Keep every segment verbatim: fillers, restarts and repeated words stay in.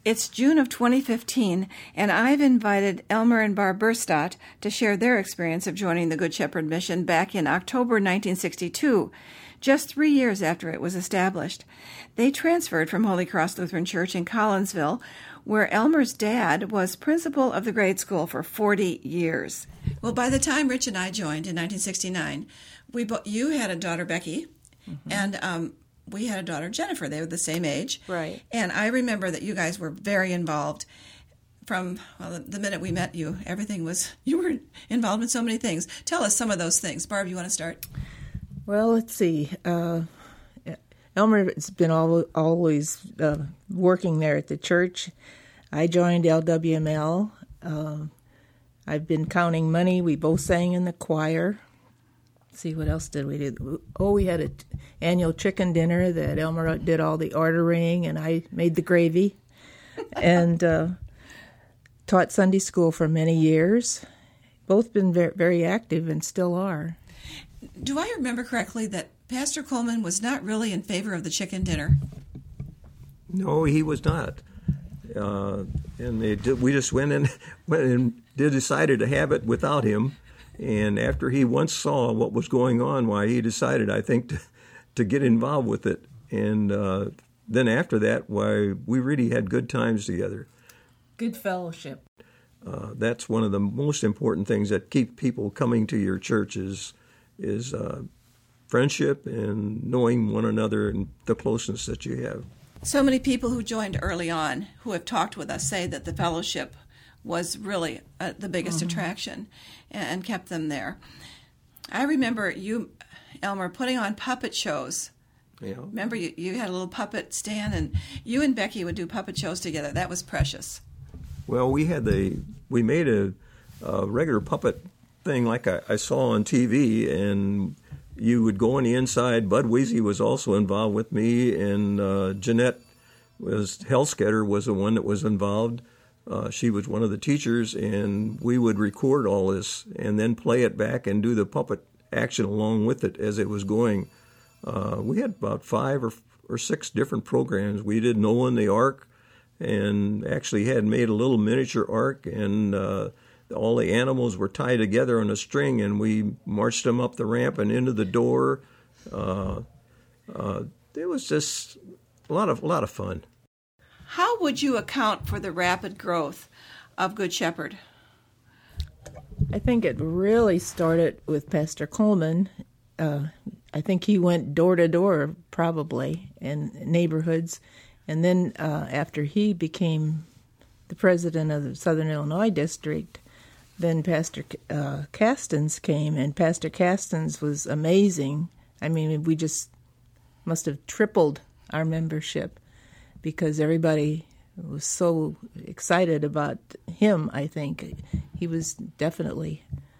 It's June of twenty fifteen, and I've invited Elmer and Barb Burstadt to share their experience of joining the Good Shepherd Mission back in October nineteen sixty-two, just three years after it was established. They transferred from Holy Cross Lutheran Church in Collinsville, where Elmer's dad was principal of the grade school for forty years. Well, by the time Rich and I joined in nineteen sixty-nine, we bo- you had a daughter, Becky, mm-hmm. and um, we had a daughter, Jennifer. They were the same age. Right. And I remember that you guys were very involved from, well, the, the minute we met you. Everything was, you were involved in so many things. Tell us some of those things. Barb, you want to start? Well, let's see. Uh, Elmer has been al- always uh, working there at the church. I joined L W M L. Uh, I've been counting money. We both sang in the choir. Let's see, what else did we do? Oh, we had an annual chicken dinner that Elmer did all the ordering, and I made the gravy. and uh, taught Sunday school for many years. Both been very, very active and still are. Do I remember correctly that Pastor Coleman was not really in favor of the chicken dinner? No, he was not. Uh, and they did, we just went and went and did decided to have it without him. And after he once saw what was going on, why he decided, I think, to, to get involved with it. And uh, then after that, why we really had good times together. Good fellowship. Uh, that's one of the most important things that keep people coming to your church is, is uh, friendship and knowing one another and the closeness that you have. So many people who joined early on who have talked with us say that the fellowship was really uh, the biggest mm-hmm. attraction and, and kept them there. I remember you, Elmer, putting on puppet shows. Yeah. Remember, you, you had a little puppet stand, and you and Becky would do puppet shows together. That was precious. Well, we had the we made a, a regular puppet thing like I, I saw on T V, and you would go on the inside. Bud Weezy was also involved with me, and uh, Jeanette was Helsketter was the one that was involved. Uh, she was one of the teachers, and we would record all this and then play it back and do the puppet action along with it as it was going. Uh, we had about five or or six different programs. We did Noah and the Ark, and actually had made a little miniature ark, and uh, all the animals were tied together on a string, and we marched them up the ramp and into the door. Uh, uh, it was just a lot of a lot of fun. How would you account for the rapid growth of Good Shepherd? I think it really started with Pastor Coleman. Uh, I think he went door to door, probably, in neighborhoods. And then uh, after he became the president of the Southern Illinois District, then Pastor uh, Castens came, and Pastor Castens was amazing. I mean, we just must have tripled our membership because everybody was so excited about him, I think. He was definitely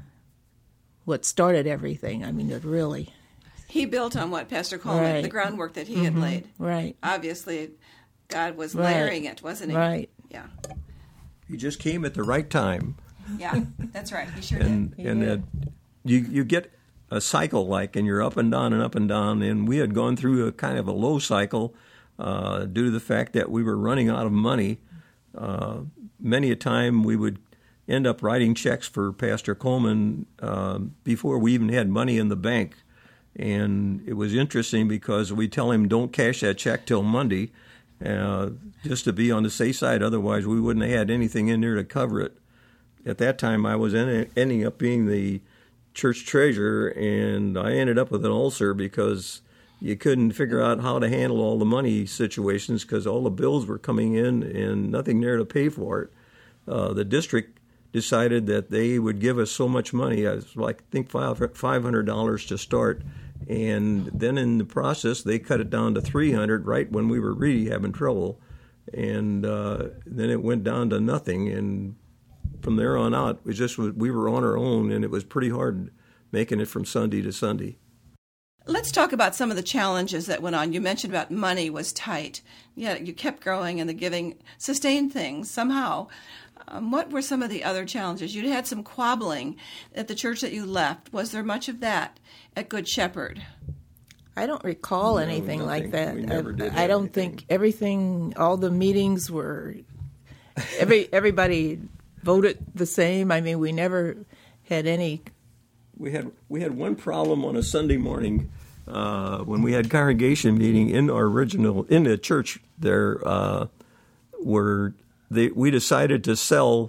what started everything. I mean, it really... He built on what Pastor Coleman, right. the groundwork that he mm-hmm. had laid. Right. Obviously, God was right. layering it, wasn't he? Right. Yeah. He just came at the right time. Yeah, that's right. He sure and, did. And did. Uh, you you get a cycle, like, and you're up and down and up and down. And we had gone through a kind of a low cycle uh, due to the fact that we were running out of money. Uh, many a time we would end up writing checks for Pastor Coleman uh, before we even had money in the bank. And it was interesting because we tell him don't cash that check till Monday, uh, just to be on the safe side. Otherwise, we wouldn't have had anything in there to cover it. At that time, I was en- ending up being the church treasurer, and I ended up with an ulcer because you couldn't figure out how to handle all the money situations because all the bills were coming in and nothing there to pay for it. Uh, the district decided that they would give us so much money. I was like, I think five hundred dollars to start. And then in the process, they cut it down to three hundred dollars right when we were really having trouble. And uh, then it went down to nothing. And from there on out, it was just we were on our own, and it was pretty hard making it from Sunday to Sunday. Let's talk about some of the challenges that went on. You mentioned about money was tight. Yeah, you kept growing, and the giving sustained things somehow. Um, what were some of the other challenges? You had some quabbling at the church that you left. Was there much of that at Good Shepherd? I don't recall No, anything nothing. like that. We never I, did I don't anything. think everything, all the meetings were Every everybody voted the same. I mean, we never had any. We had we had one problem on a Sunday morning uh, when we had congregation meeting in our original in the church there, uh, where they we decided to sell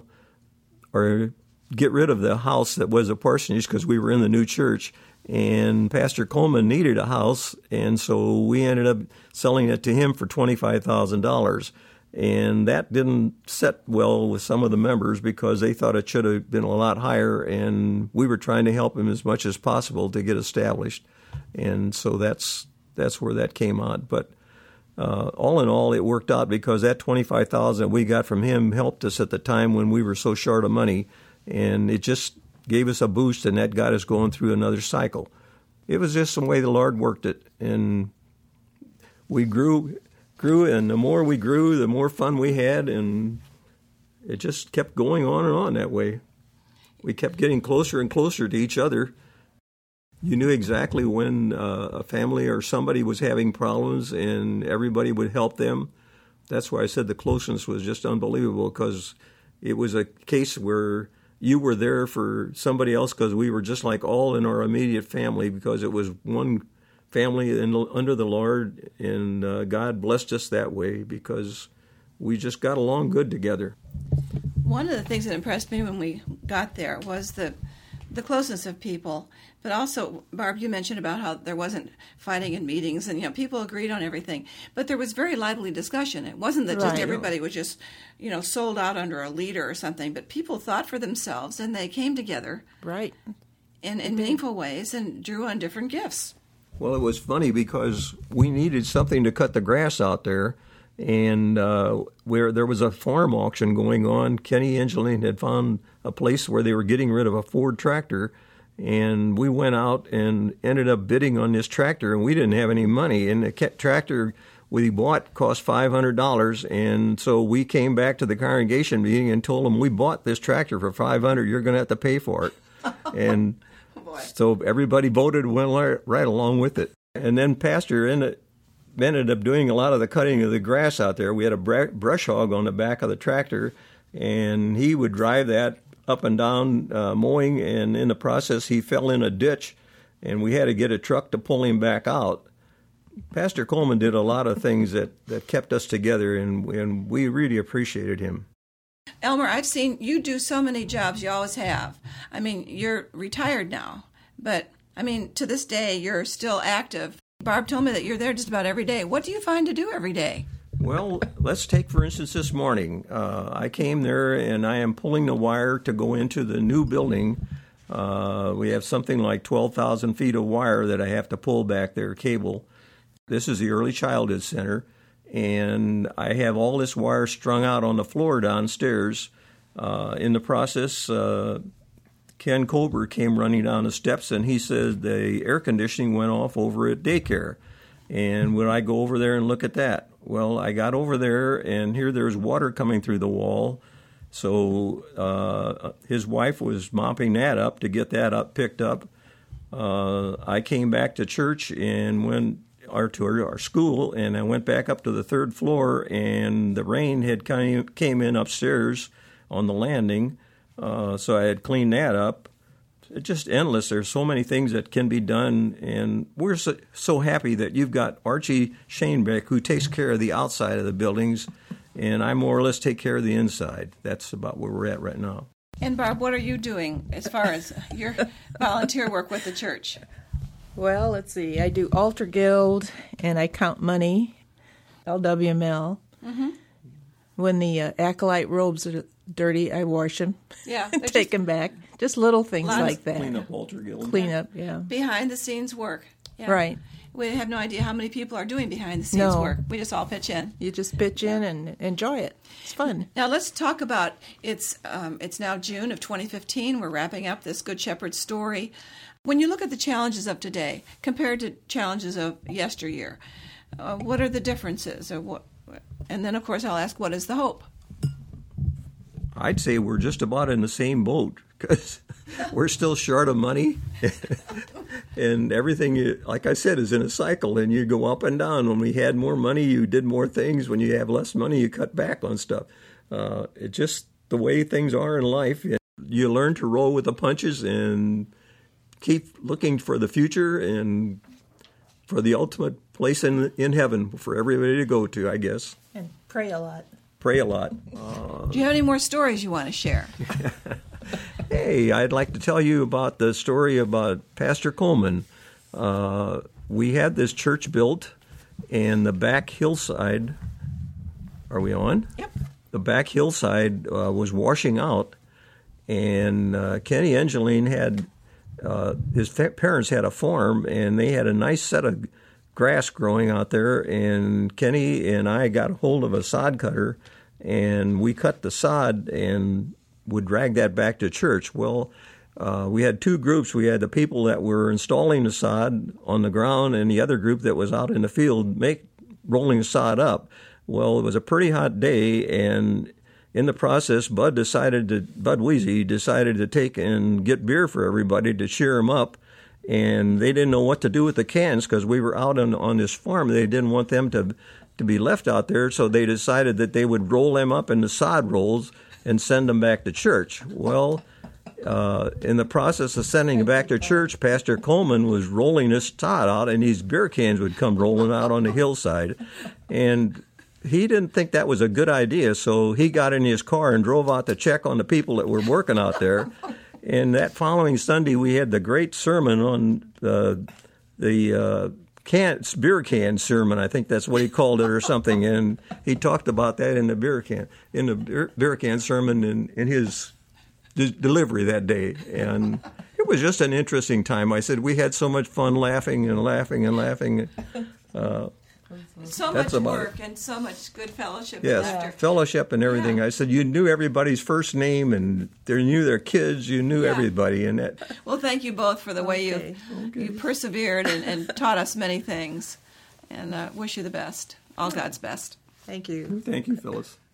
or get rid of the house that was a parsonage because we were in the new church, and Pastor Coleman needed a house, and so we ended up selling it to him for twenty-five thousand dollars. And that didn't set well with some of the members because they thought it should have been a lot higher, and we were trying to help him as much as possible to get established. And so that's that's where that came out. But uh, all in all, it worked out because that twenty-five thousand dollars we got from him helped us at the time when we were so short of money, and it just gave us a boost, and that got us going through another cycle. It was just some way the Lord worked it, and we grew... grew, and the more we grew, the more fun we had, and it just kept going on and on that way. We kept getting closer and closer to each other. You knew exactly when uh, a family or somebody was having problems, and everybody would help them. That's why I said the closeness was just unbelievable, because it was a case where you were there for somebody else because we were just like all in our immediate family, because it was one family in, under the Lord, and uh, God blessed us that way because we just got along good together. One of the things that impressed me when we got there was the the closeness of people, but also, Barb, you mentioned about how there wasn't fighting in meetings, and you know people agreed on everything, but there was very lively discussion. It wasn't that just Right. everybody was just you know sold out under a leader or something, but people thought for themselves, and they came together Right. in, in meaningful ways and drew on different gifts. Well, it was funny because we needed something to cut the grass out there, and uh, where there was a farm auction going on, Kenny Angeline had found a place where they were getting rid of a Ford tractor, and we went out and ended up bidding on this tractor, and we didn't have any money, and the tractor we bought cost five hundred dollars, and so we came back to the congregation meeting and told them, we bought this tractor for five hundred dollars, you're going to have to pay for it. And so everybody voted and went right along with it. And then Pastor ended, ended up doing a lot of the cutting of the grass out there. We had a brush hog on the back of the tractor, and he would drive that up and down uh, mowing, and in the process he fell in a ditch, and we had to get a truck to pull him back out. Pastor Coleman did a lot of things that, that kept us together, and, and we really appreciated him. Elmer, I've seen you do so many jobs. You always have. I mean, you're retired now, but I mean, to this day, you're still active. Barb told me that you're there just about every day. What do you find to do every day? Well, let's take, for instance, this morning. Uh, I came there, and I am pulling the wire to go into the new building. Uh, we have something like twelve thousand feet of wire that I have to pull back there, cable. This is the Early Childhood Center. And I have all this wire strung out on the floor downstairs. Uh, in the process, uh, Ken Colbert came running down the steps, and he said the air conditioning went off over at daycare. And would I go over there and look at that? Well, I got over there, and here there's water coming through the wall. So uh, his wife was mopping that up to get that up picked up. Uh, I came back to church and went our to our, our school, and I went back up to the third floor, and the rain had kind of came in upstairs on the landing, uh, so I had cleaned that up. It's just endless. There's so many things that can be done, and we're so, so happy that you've got Archie Shanebeck, who takes care of the outside of the buildings, and I more or less take care of the inside. That's about where we're at right now. And Barb, what are you doing as far as your volunteer work with the church? Well, let's see. I do Altar Guild, and I count money, L W M L. Mm-hmm. When the uh, acolyte robes are dirty, I wash them. Yeah, and take them back. Just little things Lots like that. Clean up Altar Guild. Clean up, yeah. Behind the scenes work. Yeah. Right. We have no idea how many people are doing behind the scenes No. work. We just all pitch in. You just pitch in and enjoy it. It's fun. Now let's talk about it's. Um, it's now June of twenty fifteen. We're wrapping up this Good Shepherd story. When you look at the challenges of today compared to challenges of yesteryear, uh, what are the differences? Or what? And then, of course, I'll ask, what is the hope? I'd say we're just about in the same boat. because we're still short of money. And everything, you, like I said, is in a cycle, and you go up and down. When we had more money, you did more things. When you have less money, you cut back on stuff. Uh, it's just the way things are in life. You learn to roll with the punches and keep looking for the future and for the ultimate place in in heaven for everybody to go to, I guess. And pray a lot. Pray a lot. Uh, Do you have any more stories you want to share? Hey, I'd like to tell you about the story about Pastor Coleman. Uh, we had this church built, and the back hillside, are we on? Yep. The back hillside uh, was washing out, and uh, Kenny Angeline had, uh, his fa- parents had a farm, and they had a nice set of grass growing out there, and Kenny and I got a hold of a sod cutter, and we cut the sod and would drag that back to church. Well, uh, we had two groups. We had the people that were installing the sod on the ground, and the other group that was out in the field make rolling the sod up. Well, it was a pretty hot day, and in the process, Bud decided to Bud Weezy decided to take and get beer for everybody to cheer them up. And they didn't know what to do with the cans because we were out on on this farm. They didn't want them to to be left out there, so they decided that they would roll them up into sod rolls and send them back to church. Well, uh, in the process of sending them back to church, Pastor Coleman was rolling this sod out, and these beer cans would come rolling out on the hillside. And he didn't think that was a good idea, so he got in his car and drove out to check on the people that were working out there. And that following Sunday, we had the great sermon on uh, the uh, can, beer can sermon. I think that's what he called it or something. And he talked about that in the beer can, in the beer, beer can sermon in, in his de- delivery that day. And it was just an interesting time. I said we had so much fun laughing and laughing and laughing. Uh, So That's much about work and so much good fellowship Yes, and laughter. fellowship and everything. Yeah. I said you knew everybody's first name, and they knew their kids. You knew Yeah. everybody, and that. Well, thank you both for the way Okay. you you persevered and, and taught us many things. And uh, wish you the best. All God's best. Thank you. Thank you, Phyllis.